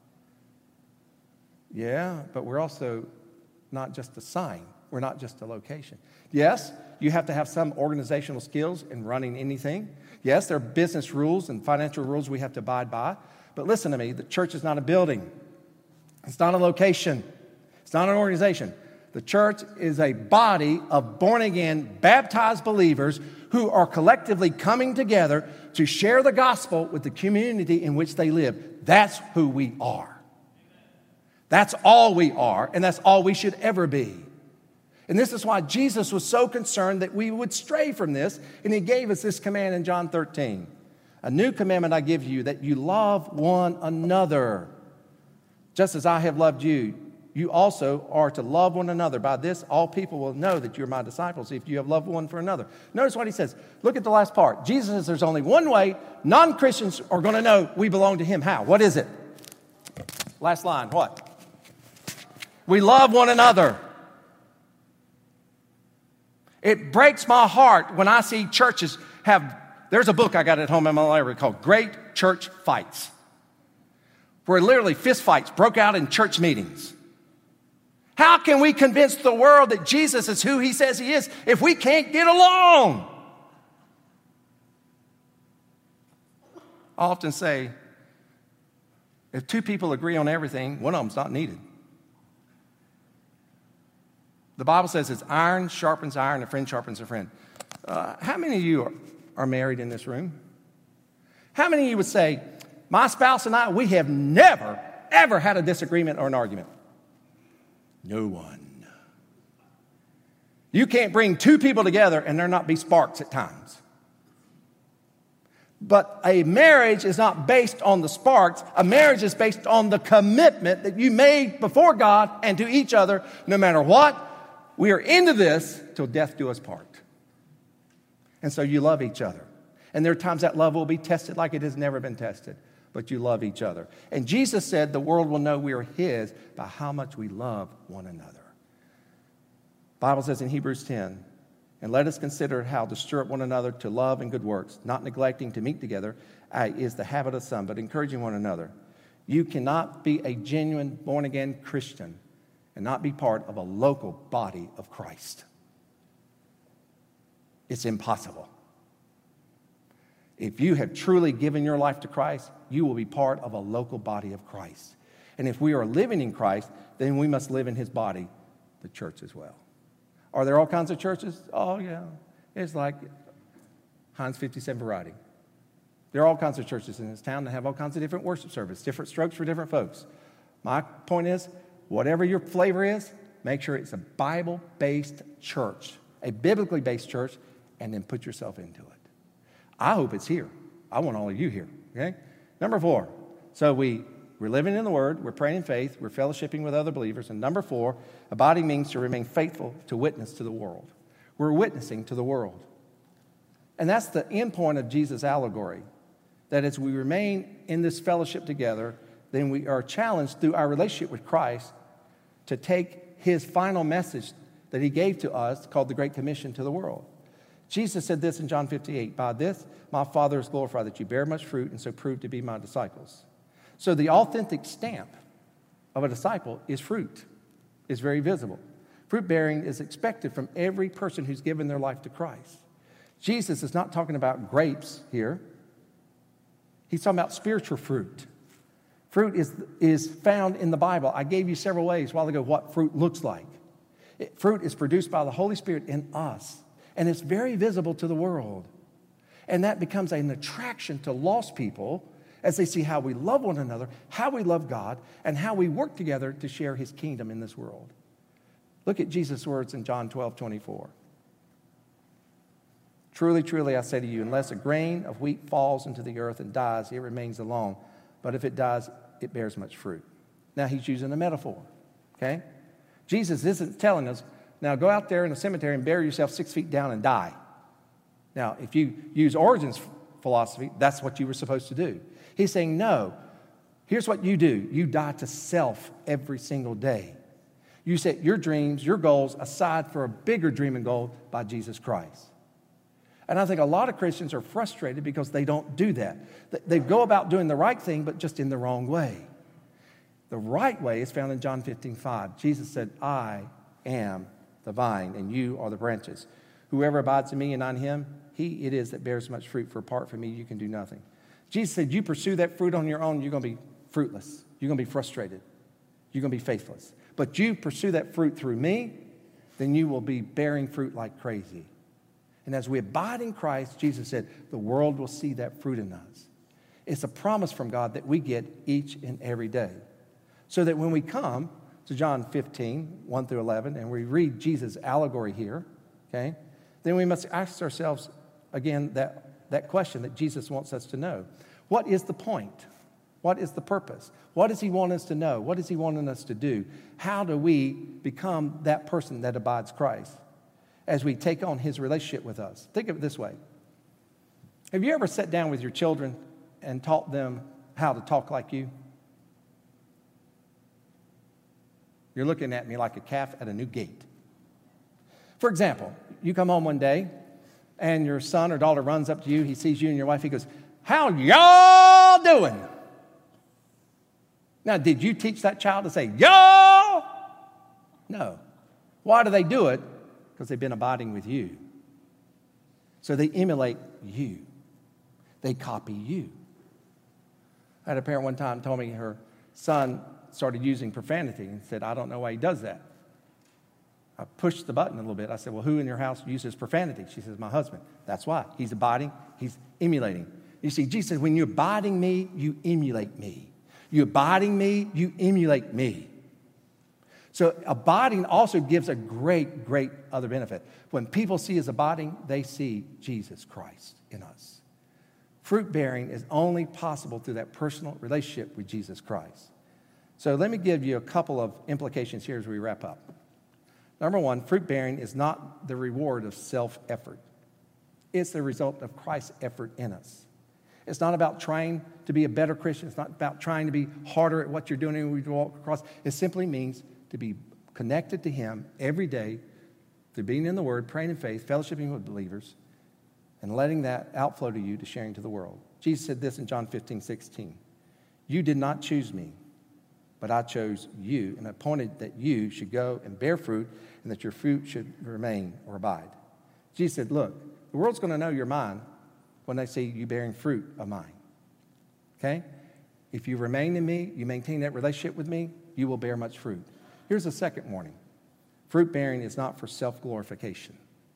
Yeah, but we're also not just a sign. We're not just a location. Yes, you have to have some organizational skills in running anything. Yes, there are business rules and financial rules we have to abide by. But listen to me, the church is not a building. It's not a location. It's not an organization. The church is a body of born-again, baptized believers who are collectively coming together to share the gospel with the community in which they live. That's who we are. That's all we are, and that's all we should ever be. And this is why Jesus was so concerned that we would stray from this, and he gave us this command in John 13. A new commandment I give you, that you love one another. Just as I have loved you, you also are to love one another. By this, all people will know that you're my disciples, if you have loved one for another. Notice what he says. Look at the last part. Jesus says there's only one way non-Christians are going to know we belong to him. How? What is it? Last line. What? We love one another. It breaks my heart when I see churches there's a book I got at home in my library called Great Church Fights, where literally fist fights broke out in church meetings. How can we convince the world that Jesus is who he says he is if we can't get along? I often say, if two people agree on everything, one of them's not needed. The Bible says it's iron sharpens iron, a friend sharpens a friend. How many of you are married in this room? How many of you would say, my spouse and I, we have never, ever had a disagreement or an argument? No one. You can't bring two people together and there not be sparks at times. But a marriage is not based on the sparks. A marriage is based on the commitment that you made before God and to each other. No matter what, we are into this till death do us part. And so you love each other. And there are times that love will be tested like it has never been tested. But you love each other. And Jesus said the world will know we are his by how much we love one another. The Bible says in Hebrews 10, and let us consider how to stir up one another to love and good works, not neglecting to meet together, is the habit of some, but encouraging one another. You cannot be a genuine born-again Christian and not be part of a local body of Christ. It's impossible. If you have truly given your life to Christ, you will be part of a local body of Christ. And if we are living in Christ, then we must live in his body, the church as well. Are there all kinds of churches? Oh, yeah. It's like Heinz 57 variety. There are all kinds of churches in this town that have all kinds of different worship services, different strokes for different folks. My point is, whatever your flavor is, make sure it's a Bible-based church, a biblically based church, and then put yourself into it. I hope it's here. I want all of you here, okay? Number 4, so we're living in the Word, we're praying in faith, we're fellowshipping with other believers. And number 4, abiding means to remain faithful to witness to the world. We're witnessing to the world. And that's the end point of Jesus' allegory, that as we remain in this fellowship together, then we are challenged through our relationship with Christ to take his final message that he gave to us, called the Great Commission, to the world. Jesus said this in John 58, by this my Father is glorified, that you bear much fruit and so prove to be my disciples. So the authentic stamp of a disciple is fruit. It's very visible. Fruit bearing is expected from every person who's given their life to Christ. Jesus is not talking about grapes here. He's talking about spiritual fruit. Fruit is found in the Bible. I gave you several ways a while ago what fruit looks like. Fruit is produced by the Holy Spirit in us. And it's very visible to the world. And that becomes an attraction to lost people as they see how we love one another, how we love God, and how we work together to share his kingdom in this world. Look at Jesus' words in John 12:24. Truly, truly, I say to you, unless a grain of wheat falls into the earth and dies, it remains alone. But if it dies, it bears much fruit. Now, he's using a metaphor, okay? Jesus isn't telling us, now go out there in the cemetery and bury yourself 6 feet down and die. Now, if you use Origen's philosophy, that's what you were supposed to do. He's saying, no, here's what you do. You die to self every single day. You set your dreams, your goals aside for a bigger dream and goal by Jesus Christ. And I think a lot of Christians are frustrated because they don't do that. They go about doing the right thing, but just in the wrong way. The right way is found in John 15:5. Jesus said, I am the vine, and you are the branches. Whoever abides in me and on him, he it is that bears much fruit, for apart from me you can do nothing. Jesus said, you pursue that fruit on your own, you're going to be fruitless. You're going to be frustrated. You're going to be faithless. But you pursue that fruit through me, then you will be bearing fruit like crazy. And as we abide in Christ, Jesus said, the world will see that fruit in us. It's a promise from God that we get each and every day. So that when we come to John 15, 1 through 11, and we read Jesus' allegory here, okay, then we must ask ourselves again that question that Jesus wants us to know. What is the point? What is the purpose? What does he want us to know? What is he wanting us to do? How do we become that person that abides Christ as we take on his relationship with us? Think of it this way. Have you ever sat down with your children and taught them how to talk like you? You're looking at me like a calf at a new gate. For example, you come home one day and your son or daughter runs up to you. He sees you and your wife. He goes, how y'all doing? Now, did you teach that child to say, y'all? No. Why do they do it? Because they've been abiding with you. So they emulate you. They copy you. I had a parent one time told me her son started using profanity and said, I don't know why he does that. I pushed the button a little bit. I said, well, who in your house uses profanity? She says, my husband. That's why. He's abiding. He's emulating. You see, Jesus said, when you're abiding me, you emulate me. You abiding me, you emulate me. So abiding also gives a great, great other benefit. When people see us abiding, they see Jesus Christ in us. Fruit bearing is only possible through that personal relationship with Jesus Christ. So let me give you a couple of implications here as we wrap up. Number one, fruit bearing is not the reward of self-effort. It's the result of Christ's effort in us. It's not about trying to be a better Christian. It's not about trying to be harder at what you're doing when we walk across. It simply means to be connected to Him every day through being in the Word, praying in faith, fellowshipping with believers, and letting that outflow to you to sharing to the world. Jesus said this in John 15:16. You did not choose me, but I chose you and appointed that you should go and bear fruit and that your fruit should remain or abide. Jesus said, look, the world's going to know you're mine when they see you bearing fruit of mine. Okay? If you remain in me, you maintain that relationship with me, you will bear much fruit. Here's a second warning. Fruit bearing is not for self-glorification.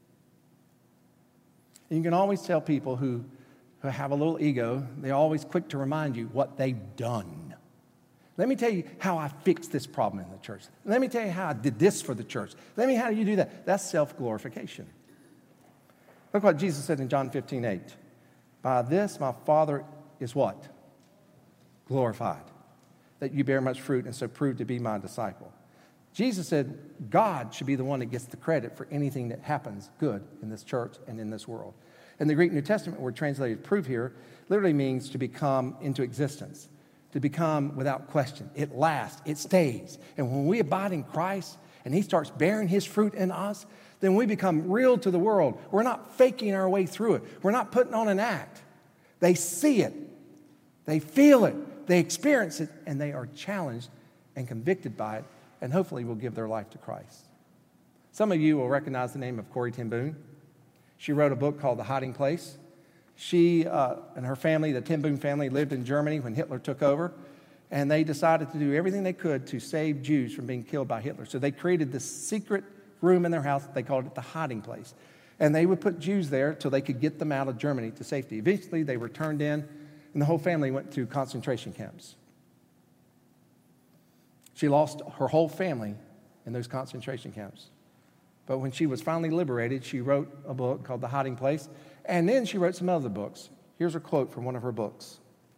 And you can always tell people who have a little ego, they're always quick to remind you what they've done. Let me tell you how I fixed this problem in the church. Let me tell you how I did this for the church. Let me how you do that. That's self-glorification. Look what Jesus said in John 15:8. By this my Father is what? Glorified. That you bear much fruit and so prove to be my disciple. Jesus said God should be the one that gets the credit for anything that happens good in this church and in this world. And the Greek New Testament word translated prove here literally means to become into existence, to become without question. It lasts, it stays. And when we abide in Christ and He starts bearing His fruit in us, then we become real to the world. We're not faking our way through it. We're not putting on an act. They see it. They feel it. They experience it. And they are challenged and convicted by it. And hopefully will give their life to Christ. Some of you will recognize the name of Corrie ten Boom. She wrote a book called The Hiding Place. She and her family, the ten Boom family, lived in Germany when Hitler took over. And they decided to do everything they could to save Jews from being killed by Hitler. So they created this secret room in their house. They called it The Hiding Place. And they would put Jews there till they could get them out of Germany to safety. Eventually, they were turned in, and the whole family went to concentration camps. She lost her whole family in those concentration camps. But when she was finally liberated, she wrote a book called The Hiding Place. And then she wrote some other books. Here's a quote from one of her books.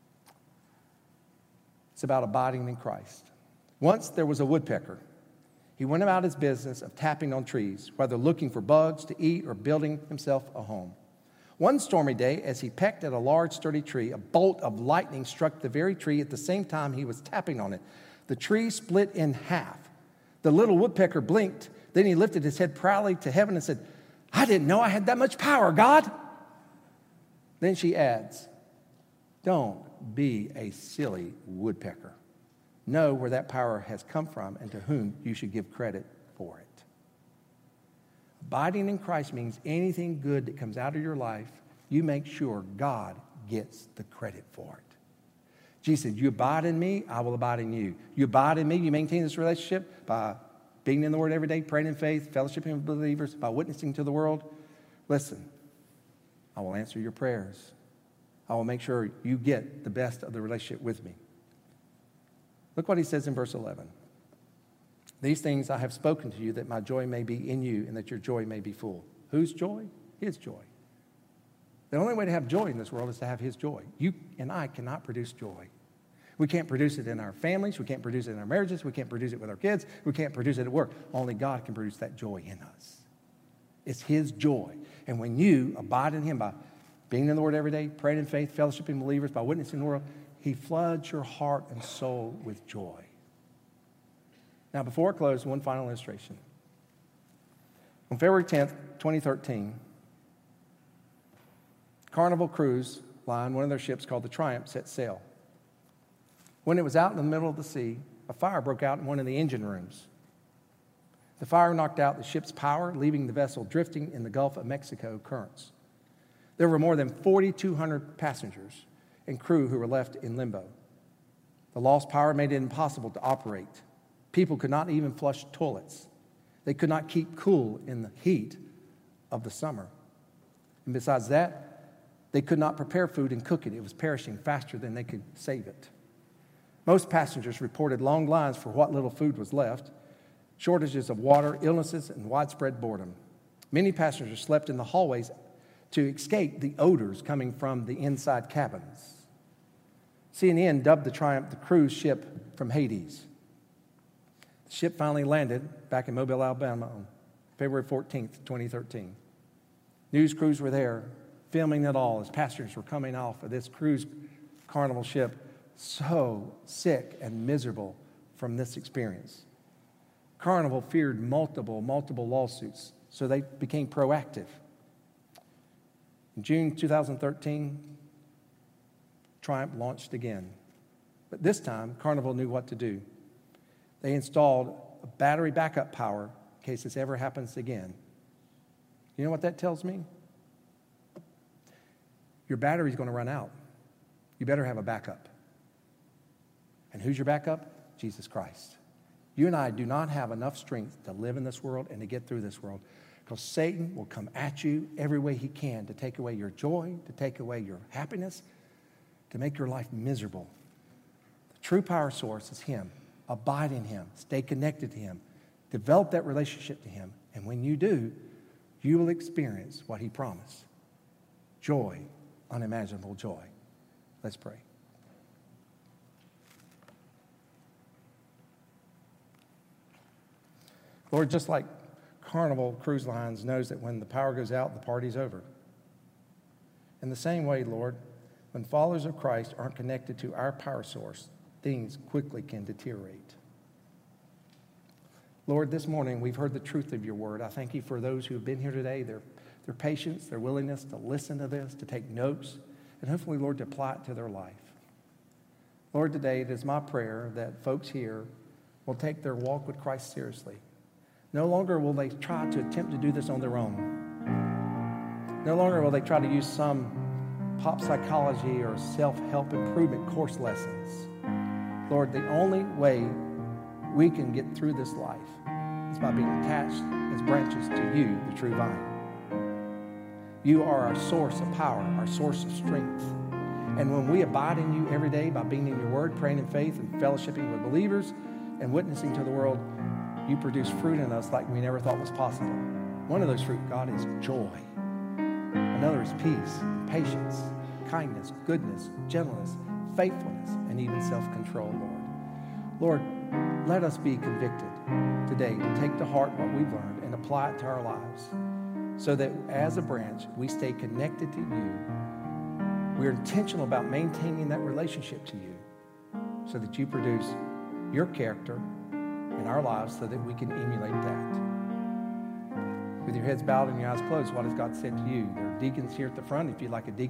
It's about abiding in Christ. Once there was a woodpecker. He went about his business of tapping on trees, whether looking for bugs to eat or building himself a home. One stormy day, as he pecked at a large, sturdy tree, a bolt of lightning struck the very tree at the same time he was tapping on it. The tree split in half. The little woodpecker blinked. Then he lifted his head proudly to heaven and said, I didn't know I had that much power, God. Then she adds, don't be a silly woodpecker. Know where that power has come from and to whom you should give credit for it. Abiding in Christ means anything good that comes out of your life, you make sure God gets the credit for it. Jesus said, you abide in me, I will abide in you. You abide in me, you maintain this relationship by being in the Word every day, praying in faith, fellowshipping with believers, by witnessing to the world. Listen, I will answer your prayers. I will make sure you get the best of the relationship with me. Look what he says in verse 11. These things I have spoken to you that my joy may be in you and that your joy may be full. Whose joy? His joy. The only way to have joy in this world is to have His joy. You and I cannot produce joy. We can't produce it in our families. We can't produce it in our marriages. We can't produce it with our kids. We can't produce it at work. Only God can produce that joy in us. It's His joy. And when you abide in Him by being in the Word every day, praying in faith, fellowshipping believers, by witnessing the world, He floods your heart and soul with joy. Now, before I close, one final illustration. On February 10th, 2013, Carnival Cruise Line, one of their ships called the Triumph, set sail. When it was out in the middle of the sea, a fire broke out in one of the engine rooms. The fire knocked out the ship's power, leaving the vessel drifting in the Gulf of Mexico currents. There were more than 4,200 passengers and crew who were left in limbo. The lost power made it impossible to operate. People could not even flush toilets. They could not keep cool in the heat of the summer. And besides that, they could not prepare food and cook it. It was perishing faster than they could save it. Most passengers reported long lines for what little food was left, shortages of water, illnesses, and widespread boredom. Many passengers slept in the hallways to escape the odors coming from the inside cabins. CNN dubbed the Triumph the cruise ship from Hades. The ship finally landed back in Mobile, Alabama on February 14th, 2013. News crews were there filming it all as passengers were coming off of this cruise Carnival ship so sick and miserable from this experience. Carnival feared multiple lawsuits, so they became proactive. In June 2013, Triumph launched again. But this time, Carnival knew what to do. They installed a battery backup power in case this ever happens again. You know what that tells me? Your battery's going to run out. You better have a backup. And who's your backup? Jesus Christ. You and I do not have enough strength to live in this world and to get through this world, because Satan will come at you every way he can to take away your joy, to take away your happiness, to make your life miserable. The true power source is him. Abide in him. Stay connected to him. Develop that relationship to him. And when you do, you will experience what he promised. Joy, unimaginable joy. Let's pray. Lord, just like Carnival Cruise Lines knows that when the power goes out, the party's over. In the same way, Lord, when followers of Christ aren't connected to our power source, things quickly can deteriorate. Lord, this morning we've heard the truth of your word. I thank you for those who have been here today, their patience, their willingness to listen to this, to take notes, and hopefully, Lord, to apply it to their life. Lord, today it is my prayer that folks here will take their walk with Christ seriously. No longer will they try to attempt to do this on their own. No longer will they try to use some pop psychology or self-help improvement course lessons. Lord, the only way we can get through this life is by being attached as branches to you, the true vine. You are our source of power, our source of strength. And when we abide in you every day by being in your word, praying in faith, and fellowshipping with believers, and witnessing to the world, you produce fruit in us like we never thought was possible. One of those fruit, God, is joy. Another is peace, patience, kindness, goodness, gentleness, faithfulness, and even self-control, Lord. Lord, let us be convicted today to take to heart what we've learned and apply it to our lives so that as a branch, we stay connected to you. We're intentional about maintaining that relationship to you so that you produce your character in our lives so that we can emulate that. With your heads bowed and your eyes closed, what has God said to you? There are deacons here at the front. If you'd like a deacon,